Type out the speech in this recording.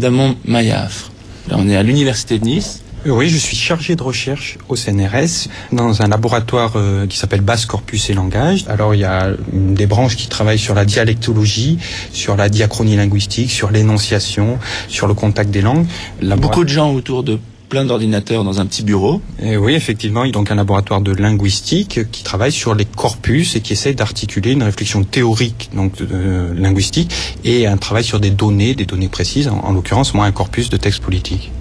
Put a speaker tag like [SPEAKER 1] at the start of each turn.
[SPEAKER 1] Damon Mayafre. Là, on est à l'Université de Nice.
[SPEAKER 2] Oui, je suis chargé de recherche au CNRS dans un laboratoire qui s'appelle Base, Corpus et Langage. Alors, il y a des branches qui travaillent sur la dialectologie, sur la diachronie linguistique, sur l'énonciation, sur le contact des langues.
[SPEAKER 1] Beaucoup de gens autour de plein d'ordinateurs dans un petit bureau.
[SPEAKER 2] Et oui, effectivement, il y a donc un laboratoire de linguistique qui travaille sur les corpus et qui essaie d'articuler une réflexion théorique donc linguistique et un travail sur des données précises, en l'occurrence, moi, un corpus de textes politiques.